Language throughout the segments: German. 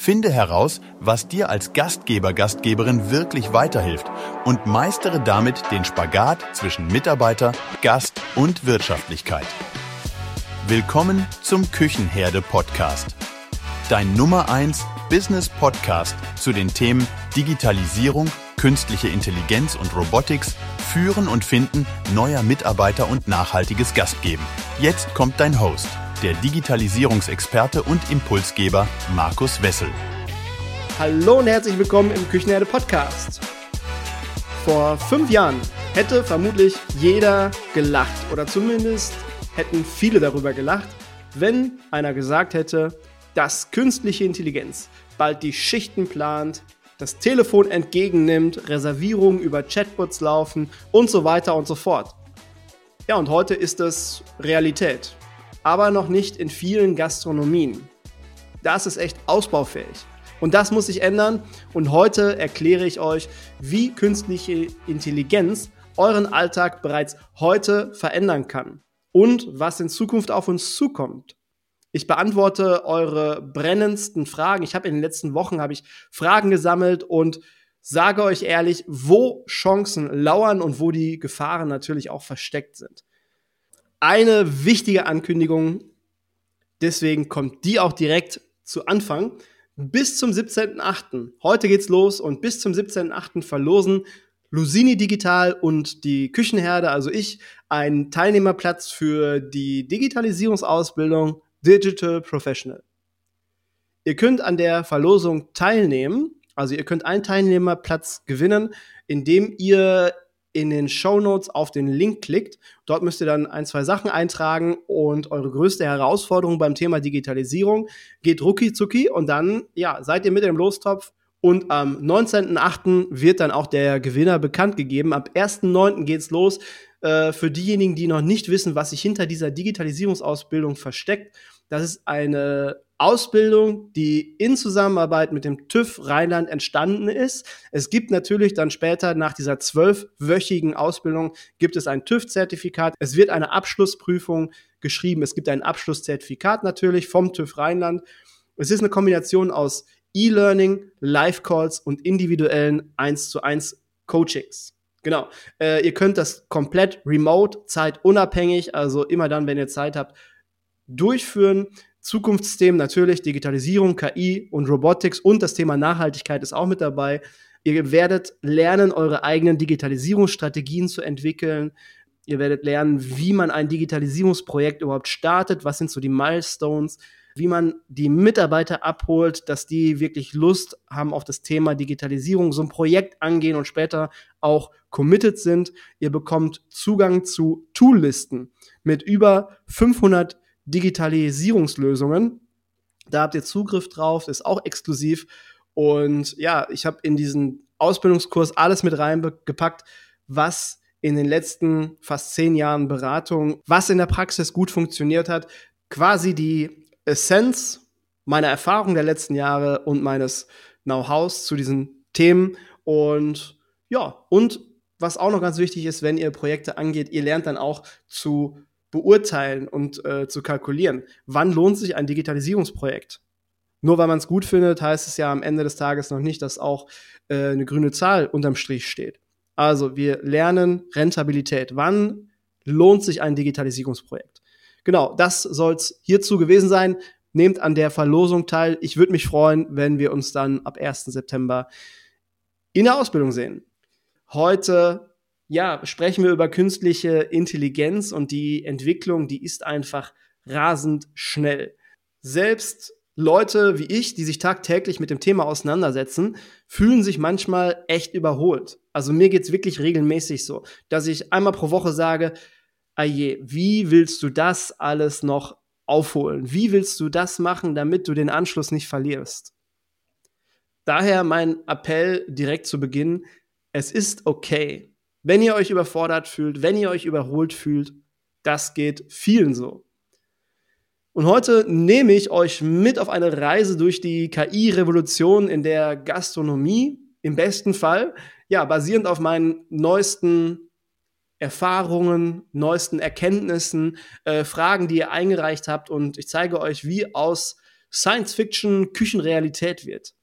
Finde heraus, was dir als Gastgeber, Gastgeberin wirklich weiterhilft und meistere damit den Spagat zwischen Mitarbeiter, Gast und Wirtschaftlichkeit. Willkommen zum Küchenherde-Podcast. Dein Nummer 1 Business-Podcast zu den Themen Digitalisierung, künstliche Intelligenz und Robotics, Führen und Finden neuer Mitarbeiter und nachhaltiges Gastgeben. Jetzt kommt dein Host, der Digitalisierungsexperte und Impulsgeber Markus Wessel. Hallo und herzlich willkommen im Küchenherde-Podcast. Vor 5 Jahren hätte vermutlich jeder gelacht oder zumindest hätten viele darüber gelacht, wenn einer gesagt hätte, dass künstliche Intelligenz bald die Schichten plant, das Telefon entgegennimmt, Reservierungen über Chatbots laufen und so weiter und so fort. Ja, und heute ist es Realität, aber noch nicht in vielen Gastronomien. Das ist echt ausbaufähig. Und das muss sich ändern und heute erkläre ich euch, wie künstliche Intelligenz euren Alltag bereits heute verändern kann und was in Zukunft auf uns zukommt. Ich beantworte eure brennendsten Fragen. In den letzten Wochen Fragen gesammelt und sage euch ehrlich, wo Chancen lauern und wo die Gefahren natürlich auch versteckt sind. Eine wichtige Ankündigung, deswegen kommt die auch direkt zu Anfang. Bis zum 17.08. Heute geht's los und bis zum 17.08. verlosen Lusini Digital und die Küchenherde, also ich, einen Teilnehmerplatz für die Digitalisierungsausbildung Digital Professional. Ihr könnt an der Verlosung teilnehmen, also ihr könnt einen Teilnehmerplatz gewinnen, indem ihr in den Shownotes auf den Link klickt. Dort müsst ihr dann 1-2 Sachen eintragen und eure größte Herausforderung beim Thema Digitalisierung geht rucki zucki und dann seid ihr mit im Lostopf und am 19.08. wird dann auch der Gewinner bekannt gegeben. Ab 1.09. geht's los. Für diejenigen, die noch nicht wissen, was sich hinter dieser Digitalisierungsausbildung versteckt, das ist eine Ausbildung, die in Zusammenarbeit mit dem TÜV Rheinland entstanden ist. Es gibt natürlich dann später nach dieser 12-wöchigen Ausbildung gibt es ein TÜV-Zertifikat. Es wird eine Abschlussprüfung geschrieben. Es gibt ein Abschlusszertifikat natürlich vom TÜV Rheinland. Es ist eine Kombination aus E-Learning, Live-Calls und individuellen 1:1 Coachings. Genau. Ihr könnt das komplett remote, zeitunabhängig, also immer dann, wenn ihr Zeit habt, durchführen. Zukunftsthemen natürlich, Digitalisierung, KI und Robotics und das Thema Nachhaltigkeit ist auch mit dabei. Ihr werdet lernen, eure eigenen Digitalisierungsstrategien zu entwickeln. Ihr werdet lernen, wie man ein Digitalisierungsprojekt überhaupt startet, was sind so die Milestones, wie man die Mitarbeiter abholt, dass die wirklich Lust haben auf das Thema Digitalisierung, so ein Projekt angehen und später auch committed sind. Ihr bekommt Zugang zu Toollisten mit über 500 Digitalisierungslösungen. Da habt ihr Zugriff drauf, ist auch exklusiv. Und ich habe in diesen Ausbildungskurs alles mit reingepackt, was in den letzten fast 10 Jahren Beratung, was in der Praxis gut funktioniert hat. Quasi die Essenz meiner Erfahrung der letzten Jahre und meines Know-hows zu diesen Themen. Und was auch noch ganz wichtig ist, wenn ihr Projekte angeht, ihr lernt dann auch zu beurteilen und zu kalkulieren. Wann lohnt sich ein Digitalisierungsprojekt? Nur weil man es gut findet, heißt es ja am Ende des Tages noch nicht, dass auch eine grüne Zahl unterm Strich steht. Also wir lernen Rentabilität. Wann lohnt sich ein Digitalisierungsprojekt? Genau, das soll es hierzu gewesen sein. Nehmt an der Verlosung teil. Ich würde mich freuen, wenn wir uns dann ab 1. September in der Ausbildung sehen. Heute sprechen wir über künstliche Intelligenz und die Entwicklung, die ist einfach rasend schnell. Selbst Leute wie ich, die sich tagtäglich mit dem Thema auseinandersetzen, fühlen sich manchmal echt überholt. Also mir geht's wirklich regelmäßig so, dass ich einmal pro Woche sage, wie willst du das alles noch aufholen? Wie willst du das machen, damit du den Anschluss nicht verlierst? Daher mein Appell direkt zu Beginn, es ist okay, wenn ihr euch überfordert fühlt, wenn ihr euch überholt fühlt, das geht vielen so. Und heute nehme ich euch mit auf eine Reise durch die KI-Revolution in der Gastronomie, im besten Fall, basierend auf meinen neuesten Erfahrungen, neuesten Erkenntnissen, Fragen, die ihr eingereicht habt. Und ich zeige euch, wie aus Science-Fiction Küchenrealität wird.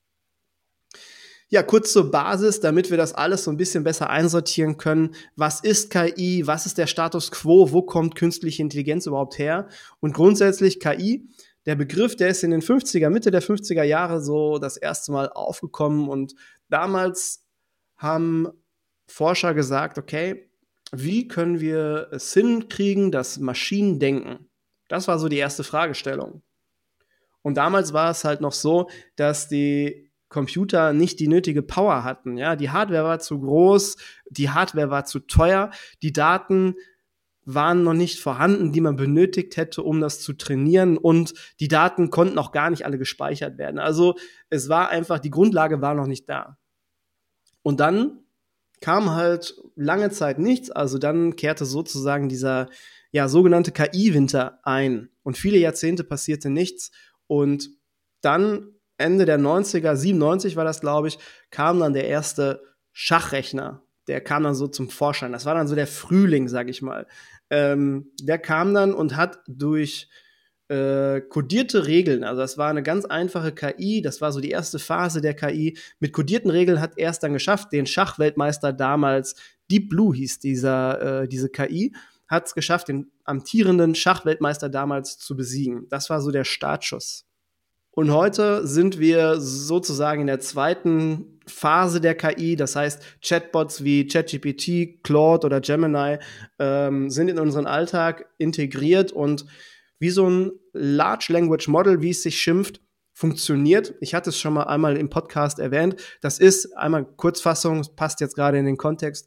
Ja, kurz zur Basis, damit wir das alles so ein bisschen besser einsortieren können. Was ist KI? Was ist der Status quo? Wo kommt künstliche Intelligenz überhaupt her? Und grundsätzlich KI, der Begriff, der ist in den Mitte der 50er Jahre so das erste Mal aufgekommen. Und damals haben Forscher gesagt, okay, wie können wir es hinkriegen, dass Maschinen denken? Das war so die erste Fragestellung. Und damals war es halt noch so, dass die Computer nicht die nötige Power hatten. Ja, die Hardware war zu groß, die Hardware war zu teuer, die Daten waren noch nicht vorhanden, die man benötigt hätte, um das zu trainieren, und die Daten konnten auch gar nicht alle gespeichert werden. Also es war einfach, die Grundlage war noch nicht da. Und dann kam halt lange Zeit nichts, also dann kehrte sozusagen dieser sogenannte KI-Winter ein und viele Jahrzehnte passierte nichts, und dann Ende der 90er, 97 war das, glaube ich, kam dann der erste Schachrechner. Der kam dann so zum Vorschein. Das war dann so der Frühling, sag ich mal. Der kam dann und hat durch kodierte Regeln, also das war eine ganz einfache KI, das war so die erste Phase der KI, mit kodierten Regeln hat er es dann geschafft, den Schachweltmeister damals, Deep Blue hieß diese KI, hat es geschafft, den amtierenden Schachweltmeister damals zu besiegen. Das war so der Startschuss. Und heute sind wir sozusagen in der zweiten Phase der KI, das heißt Chatbots wie ChatGPT, Claude oder Gemini sind in unseren Alltag integriert und wie so ein Large Language Model, wie es sich schimpft, funktioniert. Ich hatte es schon mal einmal im Podcast erwähnt. Das ist einmal Kurzfassung, passt jetzt gerade in den Kontext.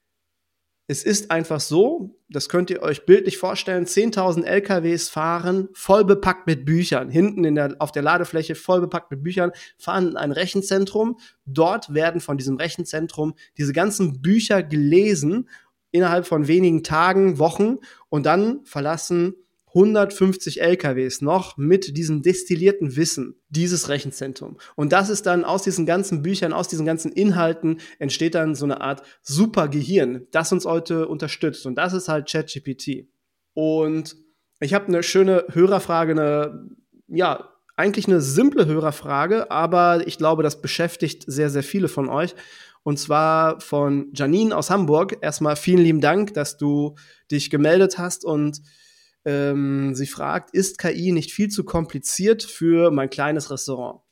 Es ist einfach so, das könnt ihr euch bildlich vorstellen, 10.000 LKWs fahren, voll bepackt mit Büchern, hinten auf der Ladefläche voll bepackt mit Büchern, fahren in ein Rechenzentrum. Dort werden von diesem Rechenzentrum diese ganzen Bücher gelesen, innerhalb von wenigen Tagen, Wochen, und dann verlassen 150 LKWs noch mit diesem destillierten Wissen dieses Rechenzentrum. Und das ist dann aus diesen ganzen Büchern, aus diesen ganzen Inhalten entsteht dann so eine Art Supergehirn, das uns heute unterstützt. Und das ist halt ChatGPT. Und ich habe eine schöne Hörerfrage, eigentlich eine simple Hörerfrage, aber ich glaube, das beschäftigt sehr, sehr viele von euch. Und zwar von Janine aus Hamburg. Erstmal vielen lieben Dank, dass du dich gemeldet hast, und sie fragt, ist KI nicht viel zu kompliziert für mein kleines Restaurant?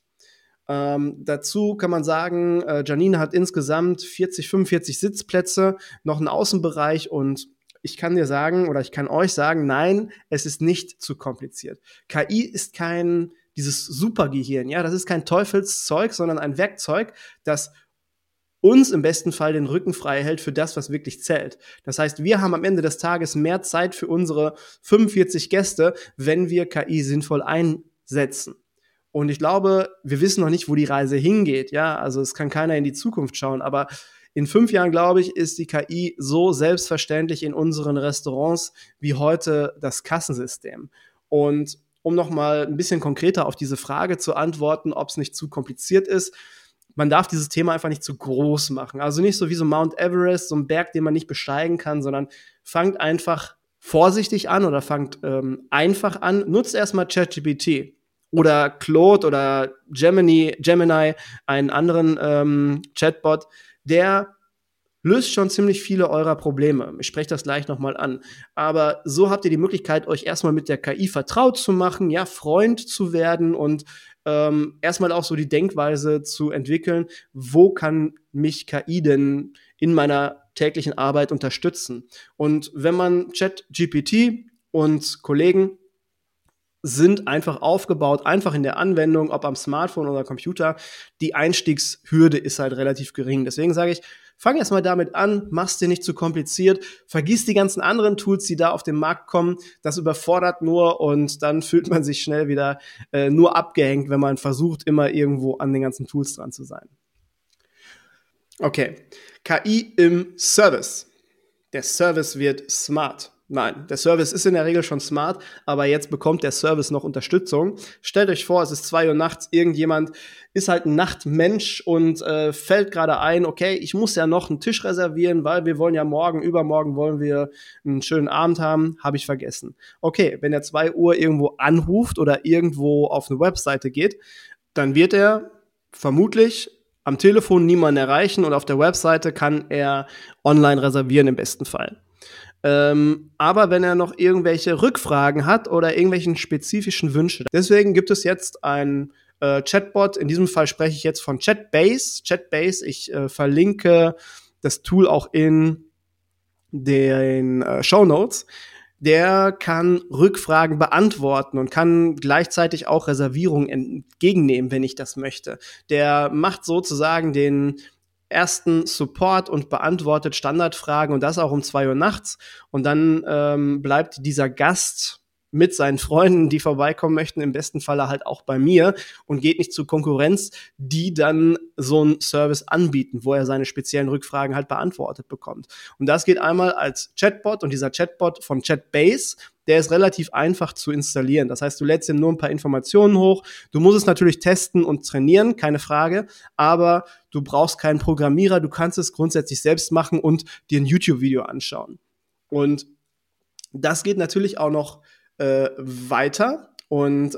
Dazu kann man sagen, Janine hat insgesamt 45 Sitzplätze, noch einen Außenbereich, und ich kann dir sagen, oder ich kann euch sagen, nein, es ist nicht zu kompliziert. KI ist dieses Supergehirn, das ist kein Teufelszeug, sondern ein Werkzeug, das uns im besten Fall den Rücken frei hält für das, was wirklich zählt. Das heißt, wir haben am Ende des Tages mehr Zeit für unsere 45 Gäste, wenn wir KI sinnvoll einsetzen. Und ich glaube, wir wissen noch nicht, wo die Reise hingeht. Also es kann keiner in die Zukunft schauen, aber in 5 Jahren, glaube ich, ist die KI so selbstverständlich in unseren Restaurants wie heute das Kassensystem. Und um noch mal ein bisschen konkreter auf diese Frage zu antworten, ob es nicht zu kompliziert ist: Man darf dieses Thema einfach nicht zu groß machen. Also nicht so wie so Mount Everest, so ein Berg, den man nicht besteigen kann, sondern fangt einfach vorsichtig an oder fangt einfach an. Nutzt erstmal ChatGPT oder Claude oder Gemini, einen anderen Chatbot, der löst schon ziemlich viele eurer Probleme. Ich spreche das gleich nochmal an. Aber so habt ihr die Möglichkeit, euch erstmal mit der KI vertraut zu machen, Freund zu werden und erstmal auch so die Denkweise zu entwickeln, wo kann mich KI denn in meiner täglichen Arbeit unterstützen? Und wenn man ChatGPT und Kollegen sind einfach aufgebaut, einfach in der Anwendung, ob am Smartphone oder Computer, die Einstiegshürde ist halt relativ gering. Deswegen sage ich, fang erst mal damit an, mach's dir nicht zu kompliziert, vergiss die ganzen anderen Tools, die da auf den Markt kommen, das überfordert nur, und dann fühlt man sich schnell wieder nur abgehängt, wenn man versucht, immer irgendwo an den ganzen Tools dran zu sein. Okay, KI im Service. Der Service wird smart. Nein, der Service ist in der Regel schon smart, aber jetzt bekommt der Service noch Unterstützung. Stellt euch vor, es ist 2 Uhr nachts, irgendjemand ist halt ein Nachtmensch und fällt gerade ein, okay, ich muss ja noch einen Tisch reservieren, weil wir wollen ja übermorgen wollen wir einen schönen Abend haben, habe ich vergessen. Okay, wenn er 2 Uhr irgendwo anruft oder irgendwo auf eine Webseite geht, dann wird er vermutlich am Telefon niemanden erreichen und auf der Webseite kann er online reservieren im besten Fall. Aber wenn er noch irgendwelche Rückfragen hat oder irgendwelchen spezifischen Wünsche. Deswegen gibt es jetzt ein Chatbot. In diesem Fall spreche ich jetzt von Chatbase. Chatbase, ich verlinke das Tool auch in den Shownotes. Der kann Rückfragen beantworten und kann gleichzeitig auch Reservierungen entgegennehmen, wenn ich das möchte. Der macht sozusagen den ersten Support und beantwortet Standardfragen und das auch um 2 Uhr nachts. Und dann bleibt dieser Gast mit seinen Freunden, die vorbeikommen möchten, im besten Falle halt auch bei mir und geht nicht zur Konkurrenz, die dann so einen Service anbieten, wo er seine speziellen Rückfragen halt beantwortet bekommt. Und das geht einmal als Chatbot und dieser Chatbot von Chatbase, der ist relativ einfach zu installieren. Das heißt, du lädst ihm nur ein paar Informationen hoch. Du musst es natürlich testen und trainieren, keine Frage, aber du brauchst keinen Programmierer, du kannst es grundsätzlich selbst machen und dir ein YouTube-Video anschauen. Und das geht natürlich auch noch weiter und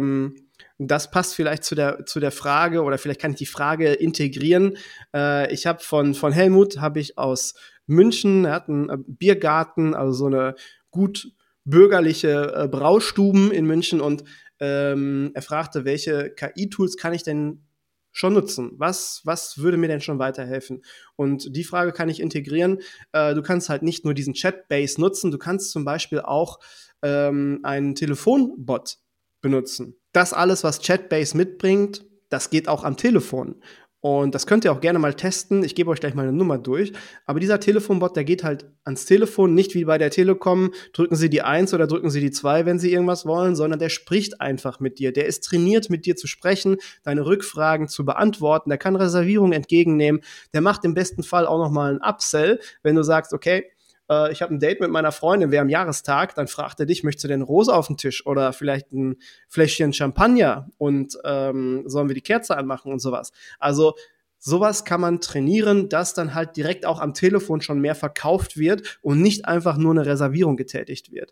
das passt vielleicht zu der Frage oder vielleicht kann ich die Frage integrieren. Ich habe von Helmut habe ich aus München, er hat einen Biergarten, also so eine gut bürgerliche Braustuben in München und er fragte, welche KI-Tools kann ich denn schon nutzen? Was würde mir denn schon weiterhelfen? Und die Frage kann ich integrieren. Du kannst halt nicht nur diesen Chatbase nutzen, du kannst zum Beispiel auch einen Telefonbot benutzen. Das alles, was Chatbase mitbringt, das geht auch am Telefon. Und das könnt ihr auch gerne mal testen. Ich gebe euch gleich mal eine Nummer durch. Aber dieser Telefonbot, der geht halt ans Telefon, nicht wie bei der Telekom, drücken Sie die 1 oder drücken Sie die 2, wenn Sie irgendwas wollen, sondern der spricht einfach mit dir. Der ist trainiert, mit dir zu sprechen, deine Rückfragen zu beantworten. Der kann Reservierungen entgegennehmen. Der macht im besten Fall auch noch mal einen Upsell, wenn du sagst, okay, ich habe ein Date mit meiner Freundin, wir haben Jahrestag, dann fragt er dich, möchtest du denn Rose auf den Tisch oder vielleicht ein Fläschchen Champagner und sollen wir die Kerze anmachen und sowas. Also sowas kann man trainieren, dass dann halt direkt auch am Telefon schon mehr verkauft wird und nicht einfach nur eine Reservierung getätigt wird.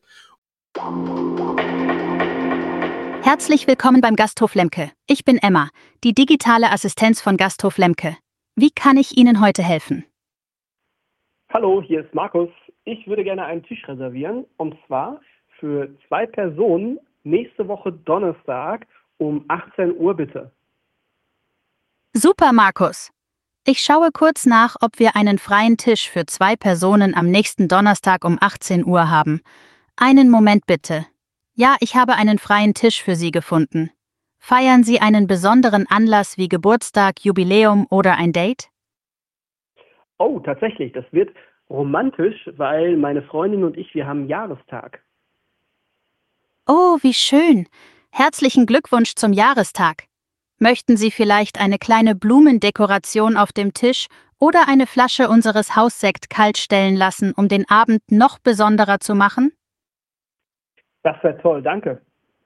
Herzlich willkommen beim Gasthof Lemke. Ich bin Emma, die digitale Assistenz von Gasthof Lemke. Wie kann ich Ihnen heute helfen? Hallo, hier ist Markus. Ich würde gerne einen Tisch reservieren, und zwar für 2 Personen nächste Woche Donnerstag um 18 Uhr bitte. Super, Markus. Ich schaue kurz nach, ob wir einen freien Tisch für 2 Personen am nächsten Donnerstag um 18 Uhr haben. Einen Moment bitte. Ja, ich habe einen freien Tisch für Sie gefunden. Feiern Sie einen besonderen Anlass wie Geburtstag, Jubiläum oder ein Date? Oh, tatsächlich, das wird romantisch, weil meine Freundin und ich, wir haben Jahrestag. Oh, wie schön. Herzlichen Glückwunsch zum Jahrestag. Möchten Sie vielleicht eine kleine Blumendekoration auf dem Tisch oder eine Flasche unseres Haussekt kalt stellen lassen, um den Abend noch besonderer zu machen? Das wäre toll, danke.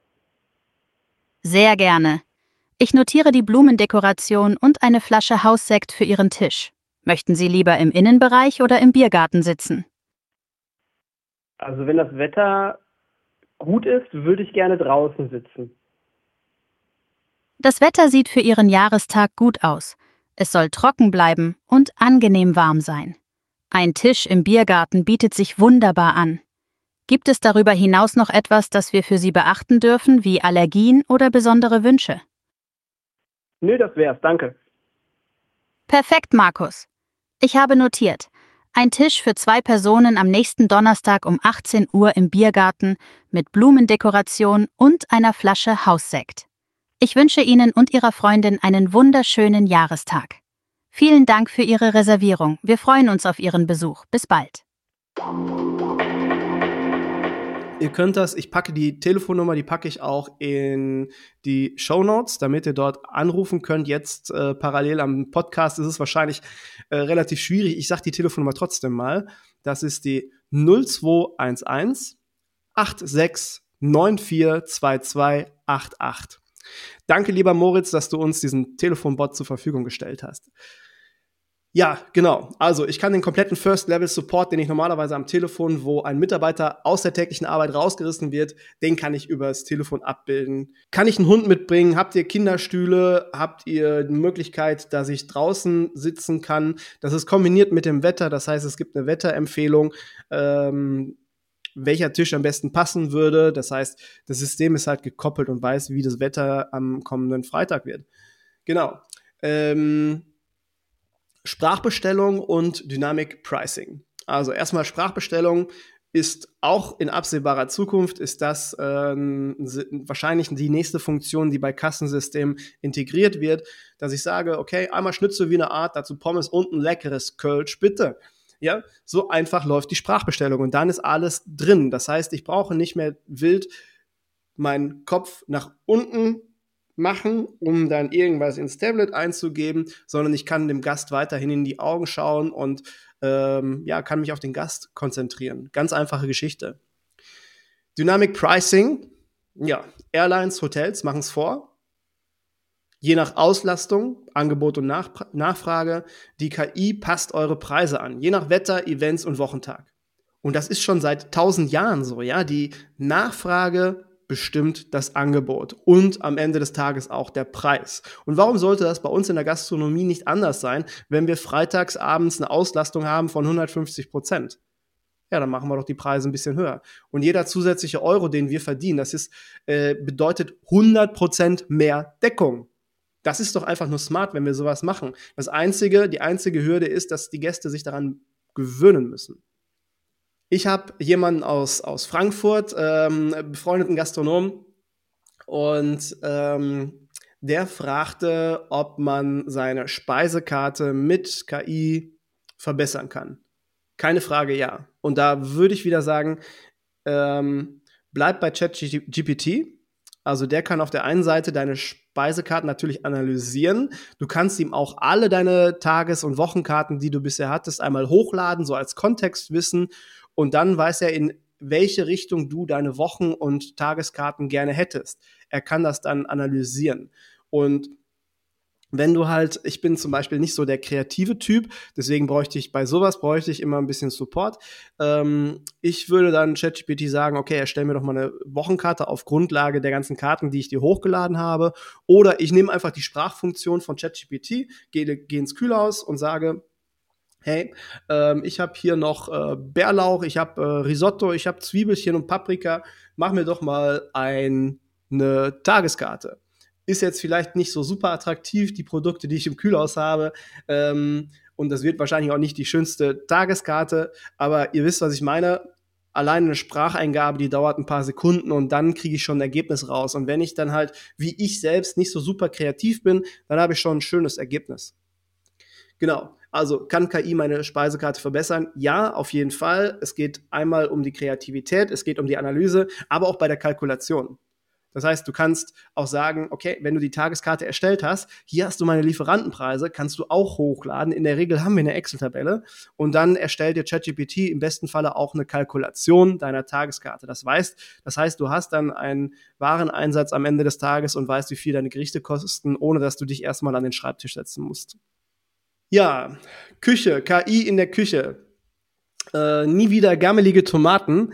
Sehr gerne. Ich notiere die Blumendekoration und eine Flasche Haussekt für Ihren Tisch. Möchten Sie lieber im Innenbereich oder im Biergarten sitzen? Also wenn das Wetter gut ist, würde ich gerne draußen sitzen. Das Wetter sieht für Ihren Jahrestag gut aus. Es soll trocken bleiben und angenehm warm sein. Ein Tisch im Biergarten bietet sich wunderbar an. Gibt es darüber hinaus noch etwas, das wir für Sie beachten dürfen, wie Allergien oder besondere Wünsche? Nö, das wär's, danke. Perfekt, Markus. Ich habe notiert. Ein Tisch für 2 Personen am nächsten Donnerstag um 18 Uhr im Biergarten mit Blumendekoration und einer Flasche Haussekt. Ich wünsche Ihnen und Ihrer Freundin einen wunderschönen Jahrestag. Vielen Dank für Ihre Reservierung. Wir freuen uns auf Ihren Besuch. Bis bald. Ihr könnt das, ich packe die Telefonnummer, die packe ich auch in die Shownotes, damit ihr dort anrufen könnt. Jetzt parallel am Podcast ist es wahrscheinlich relativ schwierig. Ich sage die Telefonnummer trotzdem mal. Das ist die 0211 86 94 2288. Danke, lieber Moritz, dass du uns diesen Telefonbot zur Verfügung gestellt hast. Ja, genau. Also ich kann den kompletten First-Level-Support, den ich normalerweise am Telefon, wo ein Mitarbeiter aus der täglichen Arbeit rausgerissen wird, den kann ich über das Telefon abbilden. Kann ich einen Hund mitbringen? Habt ihr Kinderstühle? Habt ihr die Möglichkeit, dass ich draußen sitzen kann? Das ist kombiniert mit dem Wetter. Das heißt, es gibt eine Wetterempfehlung, welcher Tisch am besten passen würde. Das heißt, das System ist halt gekoppelt und weiß, wie das Wetter am kommenden Freitag wird. Genau. Sprachbestellung und Dynamic Pricing. Also erstmal Sprachbestellung ist auch in absehbarer Zukunft, ist das wahrscheinlich die nächste Funktion, die bei Kassensystemen integriert wird, dass ich sage, okay, einmal Schnitzel wie eine Art, dazu Pommes und ein leckeres Kölsch, bitte. Ja, so einfach läuft die Sprachbestellung und dann ist alles drin. Das heißt, ich brauche nicht mehr wild meinen Kopf nach unten machen, um dann irgendwas ins Tablet einzugeben, sondern ich kann dem Gast weiterhin in die Augen schauen und kann mich auf den Gast konzentrieren. Ganz einfache Geschichte. Dynamic Pricing, ja, Airlines, Hotels machen es vor. Je nach Auslastung, Angebot und Nachfrage, die KI passt eure Preise an, je nach Wetter, Events und Wochentag. Und das ist schon seit 1000 Jahren so, ja, die Nachfrage bestimmt das Angebot und am Ende des Tages auch der Preis. Und warum sollte das bei uns in der Gastronomie nicht anders sein, wenn wir freitags abends eine Auslastung haben von 150%? Ja, dann machen wir doch die Preise ein bisschen höher. Und jeder zusätzliche Euro, den wir verdienen, das ist, bedeutet 100% mehr Deckung. Das ist doch einfach nur smart, wenn wir sowas machen. Die einzige Hürde ist, dass die Gäste sich daran gewöhnen müssen. Ich habe jemanden aus Frankfurt, befreundeten Gastronomen, und der fragte, ob man seine Speisekarte mit KI verbessern kann. Keine Frage, ja. Und da würde ich wieder sagen, bleib bei ChatGPT. Also der kann auf der einen Seite deine Speisekarten natürlich analysieren. Du kannst ihm auch alle deine Tages- und Wochenkarten, die du bisher hattest, einmal hochladen, so als Kontextwissen. Und dann weiß er, in welche Richtung du deine Wochen- und Tageskarten gerne hättest. Er kann das dann analysieren. Und wenn du halt, ich bin zum Beispiel nicht so der kreative Typ, deswegen bräuchte ich immer ein bisschen Support. Ich würde dann ChatGPT sagen, okay, erstell mir doch mal eine Wochenkarte auf Grundlage der ganzen Karten, die ich dir hochgeladen habe. Oder ich nehme einfach die Sprachfunktion von ChatGPT, gehe ins Kühlhaus und sage, hey, ich habe hier noch Bärlauch, ich habe Risotto, ich habe Zwiebelchen und Paprika, mach mir doch mal eine Tageskarte. Ist jetzt vielleicht nicht so super attraktiv, die Produkte, die ich im Kühlhaus habe. Und das wird wahrscheinlich auch nicht die schönste Tageskarte. Aber ihr wisst, was ich meine. Allein eine Spracheingabe, die dauert ein paar Sekunden und dann kriege ich schon ein Ergebnis raus. Und wenn ich dann halt, wie ich selbst, nicht so super kreativ bin, dann habe ich schon ein schönes Ergebnis. Genau. Also kann KI meine Speisekarte verbessern? Ja, auf jeden Fall. Es geht einmal um die Kreativität, es geht um die Analyse, aber auch bei der Kalkulation. Das heißt, du kannst auch sagen, okay, wenn du die Tageskarte erstellt hast, hier hast du meine Lieferantenpreise, kannst du auch hochladen. In der Regel haben wir eine Excel-Tabelle und dann erstellt dir ChatGPT im besten Falle auch eine Kalkulation deiner Tageskarte. Das heißt, du hast dann einen Wareneinsatz am Ende des Tages und weißt, wie viel deine Gerichte kosten, ohne dass du dich erstmal an den Schreibtisch setzen musst. Ja, Küche, KI in der Küche. Nie wieder gammelige Tomaten.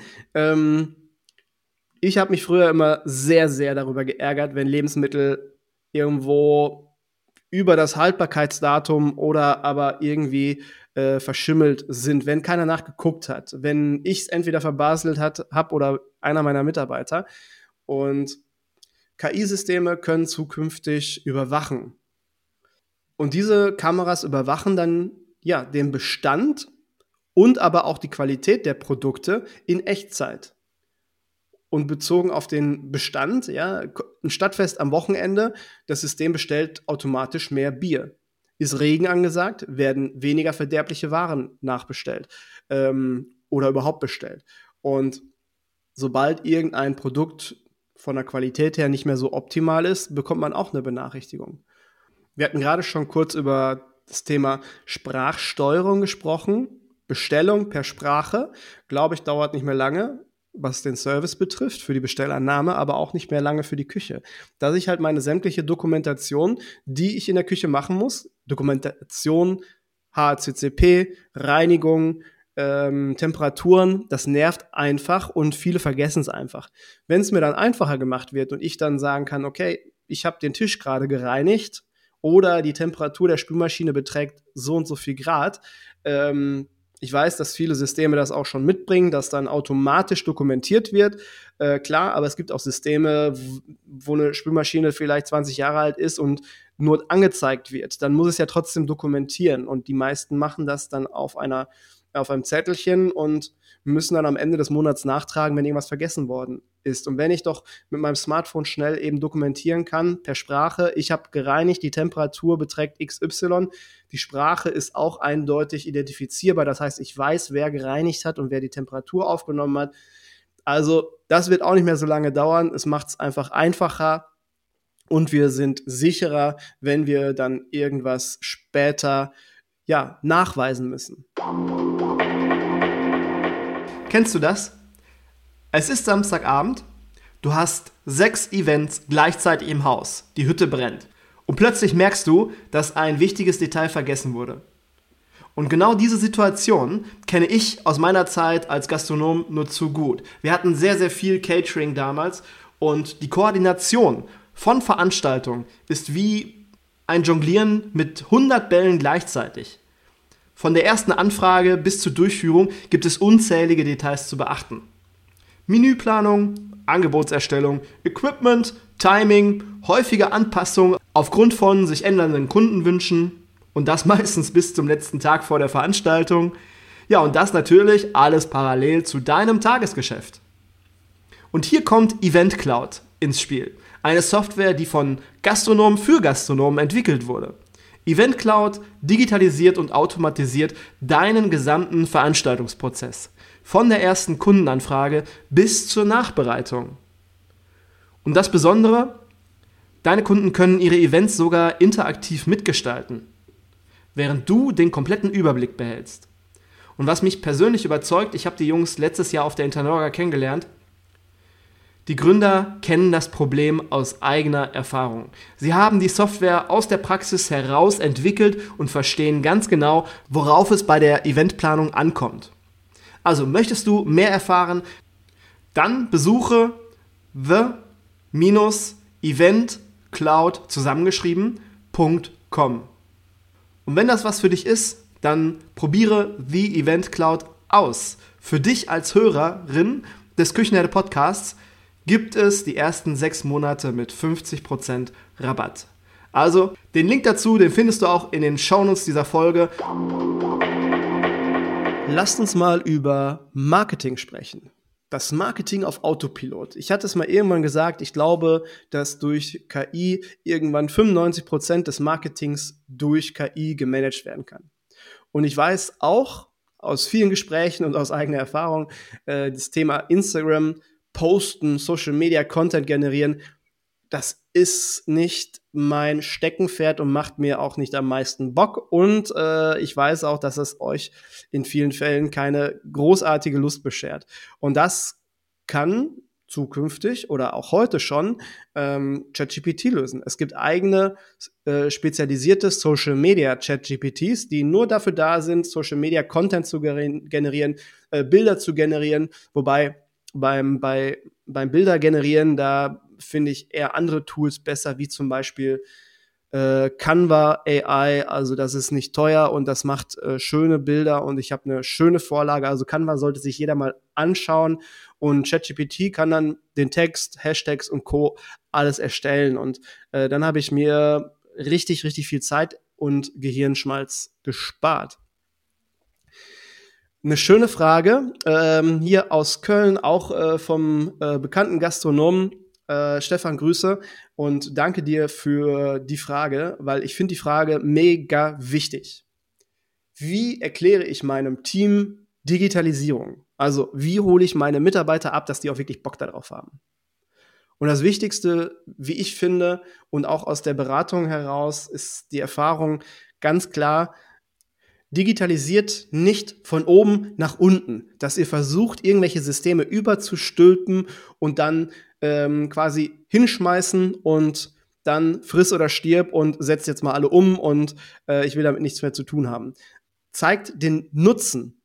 Ich habe mich früher immer sehr, sehr darüber geärgert, wenn Lebensmittel irgendwo über das Haltbarkeitsdatum oder aber irgendwie verschimmelt sind, wenn keiner nachgeguckt hat, wenn ich es entweder verbaselt habe oder einer meiner Mitarbeiter. Und KI-Systeme können zukünftig überwachen. Und diese Kameras überwachen dann ja den Bestand und aber auch die Qualität der Produkte in Echtzeit. Und bezogen auf den Bestand, ja, ein Stadtfest am Wochenende, das System bestellt automatisch mehr Bier. Ist Regen angesagt, werden weniger verderbliche Waren nachbestellt oder überhaupt bestellt. Und sobald irgendein Produkt von der Qualität her nicht mehr so optimal ist, bekommt man auch eine Benachrichtigung. Wir hatten gerade schon kurz über das Thema Sprachsteuerung gesprochen. Bestellung per Sprache, glaube ich, dauert nicht mehr lange, was den Service betrifft, für die Bestellannahme, aber auch nicht mehr lange für die Küche. Dass ich halt meine sämtliche Dokumentation, die ich in der Küche machen muss, Dokumentation, HACCP, Reinigung, Temperaturen, das nervt einfach und viele vergessen es einfach. Wenn es mir dann einfacher gemacht wird und ich dann sagen kann, okay, ich habe den Tisch gerade gereinigt oder die Temperatur der Spülmaschine beträgt so und so viel Grad, ich weiß, dass viele Systeme das auch schon mitbringen, dass dann automatisch dokumentiert wird. Klar, aber es gibt auch Systeme, wo eine Spülmaschine vielleicht 20 Jahre alt ist und nur angezeigt wird. Dann muss es ja trotzdem dokumentieren. Und die meisten machen das dann auf einem Zettelchen und müssen dann am Ende des Monats nachtragen, wenn irgendwas vergessen worden ist. Und wenn ich doch mit meinem Smartphone schnell eben dokumentieren kann, per Sprache, ich habe gereinigt, die Temperatur beträgt XY, die Sprache ist auch eindeutig identifizierbar, das heißt, ich weiß, wer gereinigt hat und wer die Temperatur aufgenommen hat. Also das wird auch nicht mehr so lange dauern, es macht es einfach einfacher und wir sind sicherer, wenn wir dann irgendwas später nachweisen müssen. Kennst du das? Es ist Samstagabend, du hast 6 Events gleichzeitig im Haus, die Hütte brennt. Und plötzlich merkst du, dass ein wichtiges Detail vergessen wurde. Und genau diese Situation kenne ich aus meiner Zeit als Gastronom nur zu gut. Wir hatten sehr, sehr viel Catering damals und die Koordination von Veranstaltungen ist wie ein Jonglieren mit 100 Bällen gleichzeitig. Von der ersten Anfrage bis zur Durchführung gibt es unzählige Details zu beachten. Menüplanung, Angebotserstellung, Equipment, Timing, häufige Anpassungen aufgrund von sich ändernden Kundenwünschen und das meistens bis zum letzten Tag vor der Veranstaltung. Ja, und das natürlich alles parallel zu deinem Tagesgeschäft. Und hier kommt Event Cloud ins Spiel. Eine Software, die von Gastronomen für Gastronomen entwickelt wurde. Event Cloud digitalisiert und automatisiert deinen gesamten Veranstaltungsprozess. Von der ersten Kundenanfrage bis zur Nachbereitung. Und das Besondere, deine Kunden können ihre Events sogar interaktiv mitgestalten, während du den kompletten Überblick behältst. Und was mich persönlich überzeugt, ich habe die Jungs letztes Jahr auf der Internorga kennengelernt, die Gründer kennen das Problem aus eigener Erfahrung. Sie haben die Software aus der Praxis heraus entwickelt und verstehen ganz genau, worauf es bei der Eventplanung ankommt. Also möchtest du mehr erfahren, dann besuche the-eventcloud zusammengeschrieben.com. Und wenn das was für dich ist, dann probiere The Event Cloud aus. Für dich als Hörerin des Küchenherde Podcasts gibt es die ersten 6 Monate mit 50% Rabatt. Also, den Link dazu, den findest du auch in den Shownotes dieser Folge. Lasst uns mal über Marketing sprechen. Das Marketing auf Autopilot. Ich hatte es mal irgendwann gesagt, ich glaube, dass durch KI irgendwann 95% des Marketings durch KI gemanagt werden kann. Und ich weiß auch aus vielen Gesprächen und aus eigener Erfahrung, das Thema Instagram, Posten, Social Media, Content generieren, das ist nicht mein Steckenpferd und macht mir auch nicht am meisten Bock. Und ich weiß auch, dass es euch in vielen Fällen keine großartige Lust beschert. Und das kann zukünftig oder auch heute schon ChatGPT lösen. Es gibt eigene spezialisierte Social Media ChatGPTs, die nur dafür da sind, Social Media Content zu generieren, Bilder zu generieren, wobei beim Bilder generieren, da finde ich eher andere Tools besser, wie zum Beispiel Canva AI, also das ist nicht teuer und das macht schöne Bilder und ich habe eine schöne Vorlage, also Canva sollte sich jeder mal anschauen und ChatGPT kann dann den Text, Hashtags und Co. alles erstellen und dann habe ich mir richtig, richtig viel Zeit und Gehirnschmalz gespart. Eine schöne Frage, hier aus Köln, auch vom bekannten Gastronomen. Stefan, Grüße und danke dir für die Frage, weil ich finde die Frage mega wichtig. Wie erkläre ich meinem Team Digitalisierung? Also, wie hole ich meine Mitarbeiter ab, dass die auch wirklich Bock darauf haben? Und das Wichtigste, wie ich finde, und auch aus der Beratung heraus, ist die Erfahrung ganz klar: Digitalisiert nicht von oben nach unten, dass ihr versucht, irgendwelche Systeme überzustülpen und dann quasi hinschmeißen und dann friss oder stirb und setzt jetzt mal alle um und ich will damit nichts mehr zu tun haben. Zeigt den Nutzen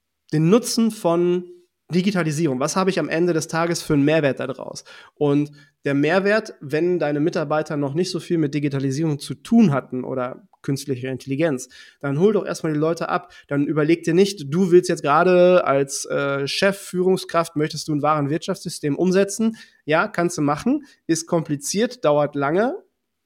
von Digitalisierung. Was habe ich am Ende des Tages für einen Mehrwert daraus? Und der Mehrwert, wenn deine Mitarbeiter noch nicht so viel mit Digitalisierung zu tun hatten oder künstlicher Intelligenz, dann hol doch erstmal die Leute ab. Dann überleg dir nicht, du willst jetzt gerade als Chef, Führungskraft, möchtest du ein Warenwirtschaftssystem umsetzen? Ja, kannst du machen. Ist kompliziert, dauert lange,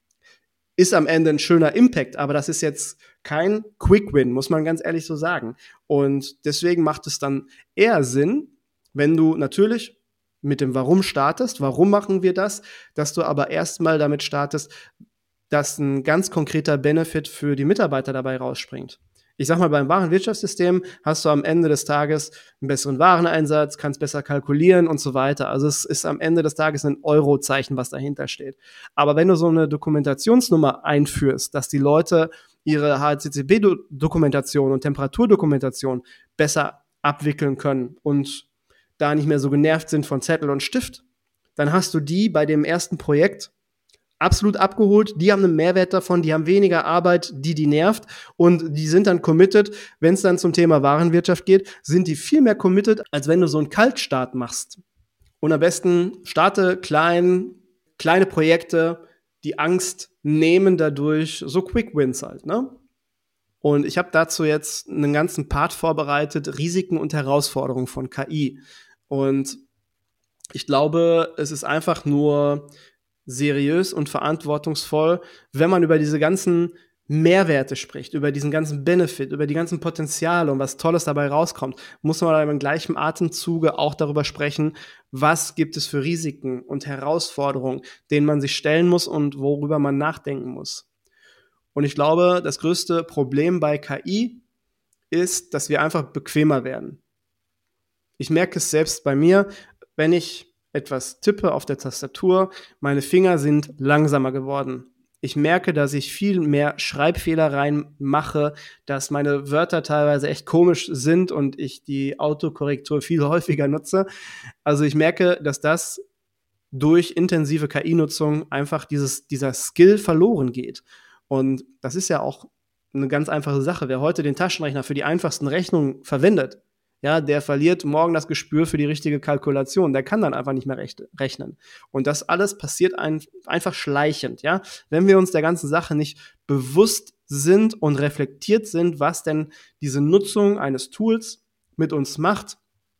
ist am Ende ein schöner Impact, aber das ist jetzt kein Quick-Win, muss man ganz ehrlich so sagen. Und deswegen macht es dann eher Sinn, wenn du natürlich mit dem Warum startest, warum machen wir das, dass du aber erstmal damit startest, dass ein ganz konkreter Benefit für die Mitarbeiter dabei rausspringt. Ich sag mal, beim Warenwirtschaftssystem hast du am Ende des Tages einen besseren Wareneinsatz, kannst besser kalkulieren und so weiter. Also es ist am Ende des Tages ein Eurozeichen, was dahinter steht. Aber wenn du so eine Dokumentationsnummer einführst, dass die Leute ihre HACCP-Dokumentation und Temperaturdokumentation besser abwickeln können und da nicht mehr so genervt sind von Zettel und Stift, dann hast du die bei dem ersten Projekt absolut abgeholt, die haben einen Mehrwert davon, die haben weniger Arbeit, die nervt und die sind dann committed. Wenn es dann zum Thema Warenwirtschaft geht, sind die viel mehr committed, als wenn du so einen Kaltstart machst. Und am besten starte kleine Projekte, die Angst nehmen dadurch, so Quick Wins halt, ne? Und ich habe dazu jetzt einen ganzen Part vorbereitet, Risiken und Herausforderungen von KI. Und ich glaube, es ist einfach nur seriös und verantwortungsvoll, wenn man über diese ganzen Mehrwerte spricht, über diesen ganzen Benefit, über die ganzen Potenziale und was Tolles dabei rauskommt, muss man aber im gleichen Atemzuge auch darüber sprechen, was gibt es für Risiken und Herausforderungen, denen man sich stellen muss und worüber man nachdenken muss. Und ich glaube, das größte Problem bei KI ist, dass wir einfach bequemer werden. Ich merke es selbst bei mir, wenn ich etwas tippe auf der Tastatur, meine Finger sind langsamer geworden. Ich merke, dass ich viel mehr Schreibfehler reinmache, dass meine Wörter teilweise echt komisch sind und ich die Autokorrektur viel häufiger nutze. Also ich merke, dass das durch intensive KI-Nutzung einfach dieser Skill verloren geht. Und das ist ja auch eine ganz einfache Sache. Wer heute den Taschenrechner für die einfachsten Rechnungen verwendet, ja, der verliert morgen das Gespür für die richtige Kalkulation. Der kann dann einfach nicht mehr rechnen. Und das alles passiert einfach schleichend, ja. Wenn wir uns der ganzen Sache nicht bewusst sind und reflektiert sind, was denn diese Nutzung eines Tools mit uns macht,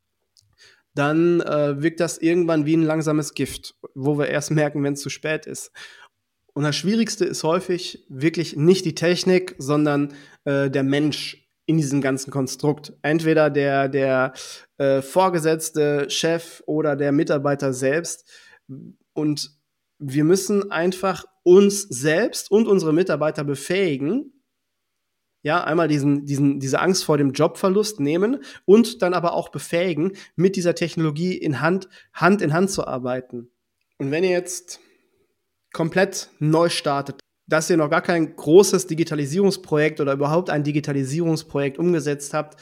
dann wirkt das irgendwann wie ein langsames Gift, wo wir erst merken, wenn es zu spät ist. Und das Schwierigste ist häufig wirklich nicht die Technik, sondern der Mensch in diesem ganzen Konstrukt. Entweder der Vorgesetzte, Chef oder der Mitarbeiter selbst. Und wir müssen einfach uns selbst und unsere Mitarbeiter befähigen, ja, einmal diese Angst vor dem Jobverlust nehmen und dann aber auch befähigen, mit dieser Technologie Hand in Hand zu arbeiten. Und wenn ihr jetzt komplett neu startet, dass ihr noch gar kein großes Digitalisierungsprojekt oder überhaupt ein Digitalisierungsprojekt umgesetzt habt,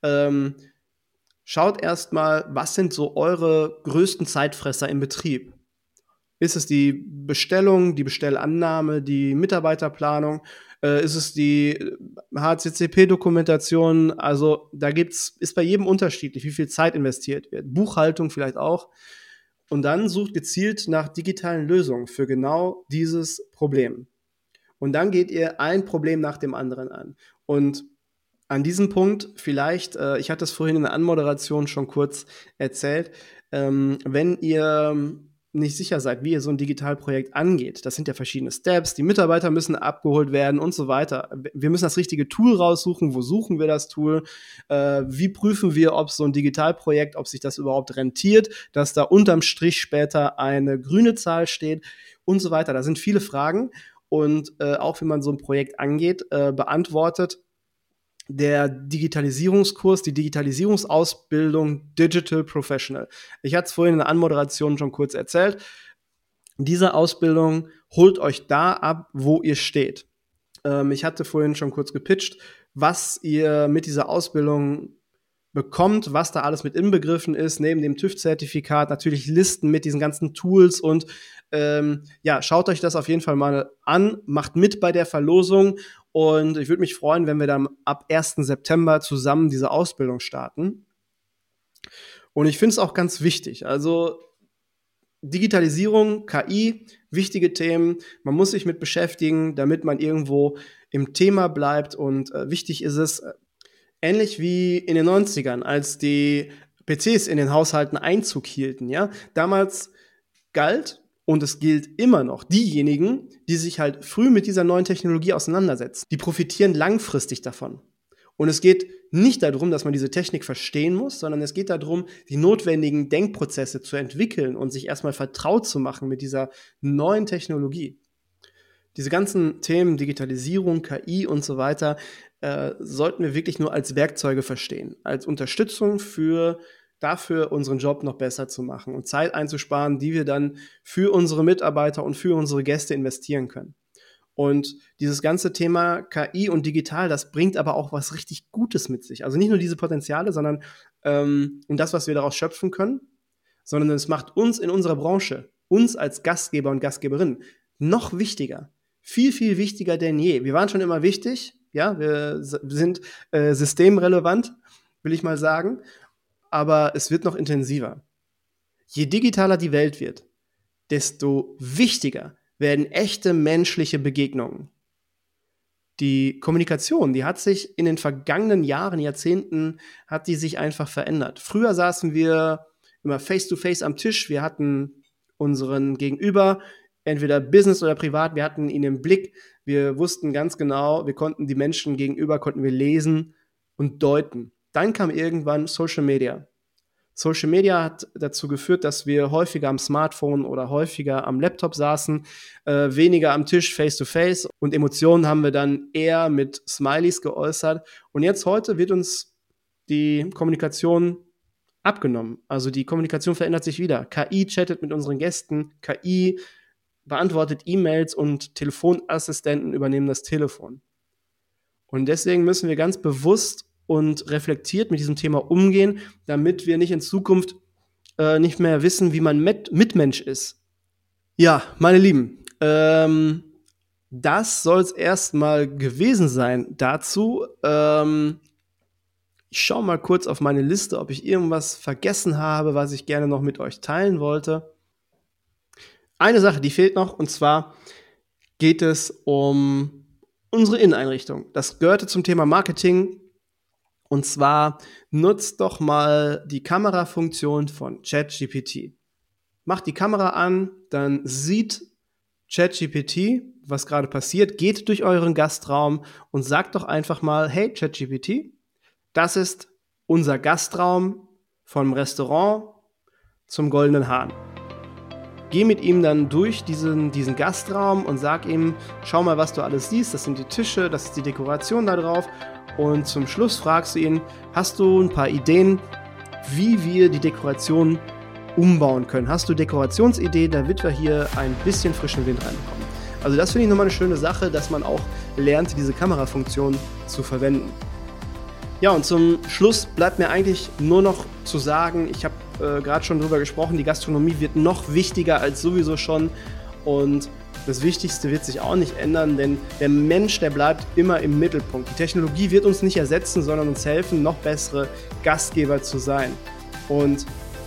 schaut erstmal, was sind so eure größten Zeitfresser im Betrieb? Ist es die Bestellung, die Bestellannahme, die Mitarbeiterplanung? Ist es die HACCP-Dokumentation? Also da ist bei jedem unterschiedlich, wie viel Zeit investiert wird. Buchhaltung vielleicht auch. Und dann sucht gezielt nach digitalen Lösungen für genau dieses Problem. Und dann geht ihr ein Problem nach dem anderen an. Und an diesem Punkt vielleicht, ich hatte es vorhin in der Anmoderation schon kurz erzählt, wenn ihr nicht sicher seid, wie ihr so ein Digitalprojekt angeht, das sind ja verschiedene Steps, die Mitarbeiter müssen abgeholt werden und so weiter. Wir müssen das richtige Tool raussuchen, wo suchen wir das Tool, wie prüfen wir, ob so ein Digitalprojekt, ob sich das überhaupt rentiert, dass da unterm Strich später eine grüne Zahl steht und so weiter. Da sind viele Fragen und auch wenn man so ein Projekt angeht, beantwortet, der Digitalisierungskurs, die Digitalisierungsausbildung Digital Professional. Ich hatte es vorhin in der Anmoderation schon kurz erzählt. Diese Ausbildung holt euch da ab, wo ihr steht. Ich hatte vorhin schon kurz gepitcht, was ihr mit dieser Ausbildung bekommt, was da alles mit inbegriffen ist, neben dem TÜV-Zertifikat, natürlich Listen mit diesen ganzen Tools und schaut euch das auf jeden Fall mal an, macht mit bei der Verlosung und ich würde mich freuen, wenn wir dann ab 1. September zusammen diese Ausbildung starten. Und ich finde es auch ganz wichtig, also Digitalisierung, KI, wichtige Themen, man muss sich mit beschäftigen, damit man irgendwo im Thema bleibt und wichtig ist es, ähnlich wie in den 90ern, als die PCs in den Haushalten Einzug hielten, ja, damals galt und es gilt immer noch, diejenigen, die sich halt früh mit dieser neuen Technologie auseinandersetzen, die profitieren langfristig davon. Und es geht nicht darum, dass man diese Technik verstehen muss, sondern es geht darum, die notwendigen Denkprozesse zu entwickeln und sich erstmal vertraut zu machen mit dieser neuen Technologie. Diese ganzen Themen, Digitalisierung, KI und so weiter, sollten wir wirklich nur als Werkzeuge verstehen, als Unterstützung dafür unseren Job noch besser zu machen und Zeit einzusparen, die wir dann für unsere Mitarbeiter und für unsere Gäste investieren können. Und dieses ganze Thema KI und digital, das bringt aber auch was richtig Gutes mit sich. Also nicht nur diese Potenziale, sondern und das, was wir daraus schöpfen können, sondern es macht uns in unserer Branche, uns als Gastgeber und Gastgeberinnen, noch wichtiger. Viel, viel wichtiger denn je. Wir waren schon immer wichtig, ja, wir sind systemrelevant, will ich mal sagen, aber es wird noch intensiver. Je digitaler die Welt wird, desto wichtiger werden echte menschliche Begegnungen. Die Kommunikation, die hat sich in den vergangenen Jahren, Jahrzehnten, hat die sich einfach verändert. Früher saßen wir immer face-to-face am Tisch, wir hatten unseren Gegenüber, entweder Business oder privat, wir hatten ihn im Blick, wir wussten ganz genau, wir konnten die Menschen gegenüber, konnten wir lesen und deuten. Dann kam irgendwann Social Media. Social Media hat dazu geführt, dass wir häufiger am Smartphone oder häufiger am Laptop saßen, weniger am Tisch face-to-face und Emotionen haben wir dann eher mit Smileys geäußert. Und jetzt heute wird uns die Kommunikation abgenommen. Also die Kommunikation verändert sich wieder. KI chattet mit unseren Gästen, KI beantwortet E-Mails und Telefonassistenten übernehmen das Telefon. Und deswegen müssen wir ganz bewusst und reflektiert mit diesem Thema umgehen, damit wir nicht in Zukunft nicht mehr wissen, wie man Mitmensch ist. Ja, meine Lieben, das soll es erstmal gewesen sein dazu. Ich schaue mal kurz auf meine Liste, ob ich irgendwas vergessen habe, was ich gerne noch mit euch teilen wollte. Eine Sache, die fehlt noch, und zwar geht es um unsere Inneneinrichtung. Das gehörte zum Thema Marketing. Und zwar nutzt doch mal die Kamerafunktion von ChatGPT. Macht die Kamera an, dann sieht ChatGPT, was gerade passiert, geht durch euren Gastraum und sagt doch einfach mal, hey ChatGPT, das ist unser Gastraum vom Restaurant zum Goldenen Hahn. Geh mit ihm dann durch diesen Gastraum und sag ihm, schau mal, was du alles siehst, das sind die Tische, das ist die Dekoration da drauf. Und zum Schluss fragst du ihn, hast du ein paar Ideen, wie wir die Dekoration umbauen können? Hast du Dekorationsideen, damit wir hier ein bisschen frischen Wind reinbekommen? Also das finde ich nochmal eine schöne Sache, dass man auch lernt, diese Kamerafunktion zu verwenden. Ja, und zum Schluss bleibt mir eigentlich nur noch zu sagen, ich habe gerade schon drüber gesprochen, die Gastronomie wird noch wichtiger als sowieso schon und das Wichtigste wird sich auch nicht ändern, denn der Mensch, der bleibt immer im Mittelpunkt. Die Technologie wird uns nicht ersetzen, sondern uns helfen, noch bessere Gastgeber zu sein. Und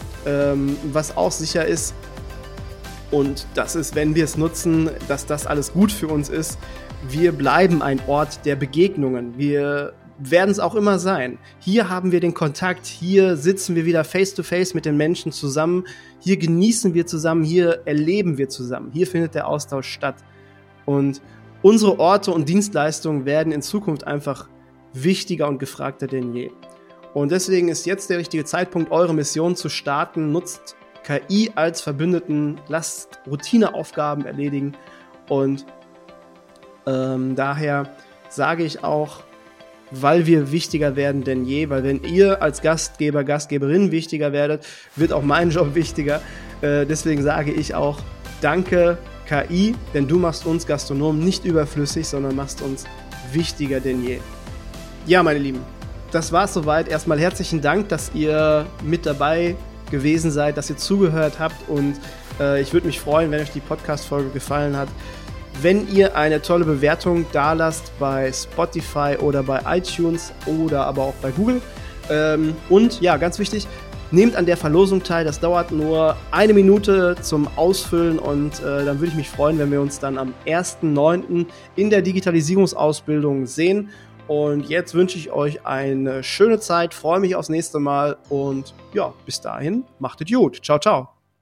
was auch sicher ist, und das ist, wenn wir es nutzen, dass das alles gut für uns ist, wir bleiben ein Ort der Begegnungen. Wir werden es auch immer sein. Hier haben wir den Kontakt, hier sitzen wir wieder face-to-face mit den Menschen zusammen, hier genießen wir zusammen, hier erleben wir zusammen, hier findet der Austausch statt. Und unsere Orte und Dienstleistungen werden in Zukunft einfach wichtiger und gefragter denn je. Und deswegen ist jetzt der richtige Zeitpunkt, eure Mission zu starten. Nutzt KI als Verbündeten, lasst Routineaufgaben erledigen und daher sage ich auch, weil wir wichtiger werden denn je, weil wenn ihr als Gastgeber, Gastgeberin wichtiger werdet, wird auch mein Job wichtiger. Deswegen sage ich auch danke KI, denn du machst uns Gastronomen nicht überflüssig, sondern machst uns wichtiger denn je. Ja, meine Lieben, das war's soweit. Erstmal herzlichen Dank, dass ihr mit dabei gewesen seid, dass ihr zugehört habt und ich würde mich freuen, wenn euch die Podcast-Folge gefallen hat, wenn ihr eine tolle Bewertung dalasst bei Spotify oder bei iTunes oder aber auch bei Google. Und ja, ganz wichtig, nehmt an der Verlosung teil. Das dauert nur 1 Minute zum Ausfüllen und dann würde ich mich freuen, wenn wir uns dann am 1.9. in der Digitalisierungsausbildung sehen. Und jetzt wünsche ich euch eine schöne Zeit, freue mich aufs nächste Mal und ja, bis dahin, macht es gut. Ciao, ciao.